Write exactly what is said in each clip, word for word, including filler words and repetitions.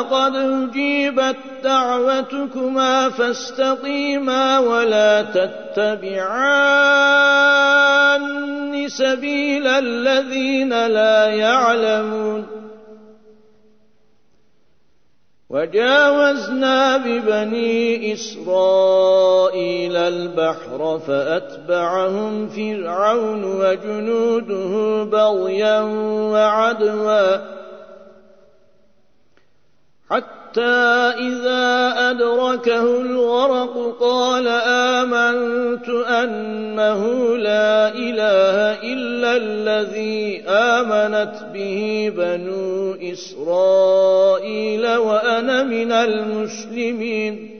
قد أجيبت دعوتكما فاستقيما ولا تتبعان سبيل الذين لا يعلمون وجاوزنا ببني إسرائيل البحر فأتبعهم فرعون وجنوده بغيا وعدوا حتى إذا أدركه الغرق قال آمنت أنه لا إله إلا الذي آمنت به بنو إسرائيل وأنا من المسلمين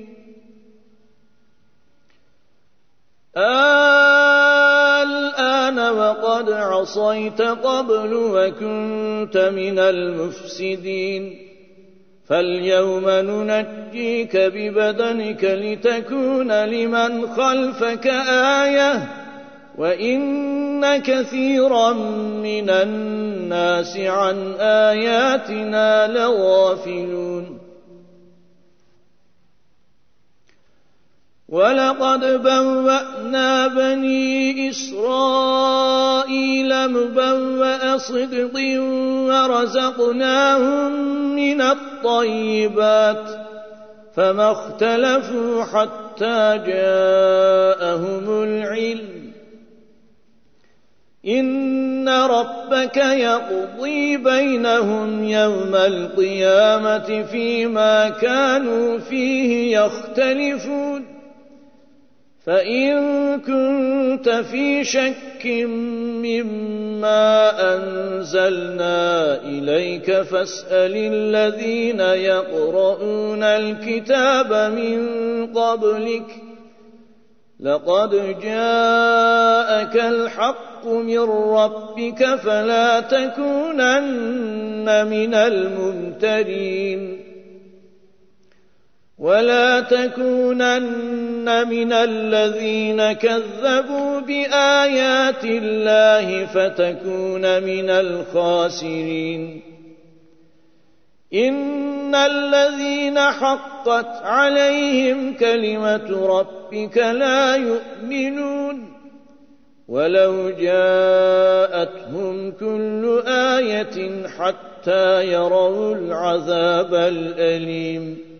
الآن وقد عصيت قبل وكنت من المفسدين فاليوم ننجيك ببدنك لتكون لمن خلفك آية وإن كثيرا من الناس عن آياتنا لغافلون ولقد بوأنا بني إسرائيل مبوأ صدق ورزقناهم من الطيبات فما اختلفوا حتى جاءهم العلم إن ربك يقضي بينهم يوم القيامة فيما كانوا فيه يختلفون فإن كنت في شك مما أنزلنا إليك فاسأل الذين يقرؤون الكتاب من قبلك لقد جاءك الحق من ربك فلا تكونن من الممترين ولا تكونن من الذين كذبوا بآيات الله فتكون من الخاسرين إن الذين حقت عليهم كلمة ربك لا يؤمنون ولو جاءتهم كل آية حتى يروا العذاب الأليم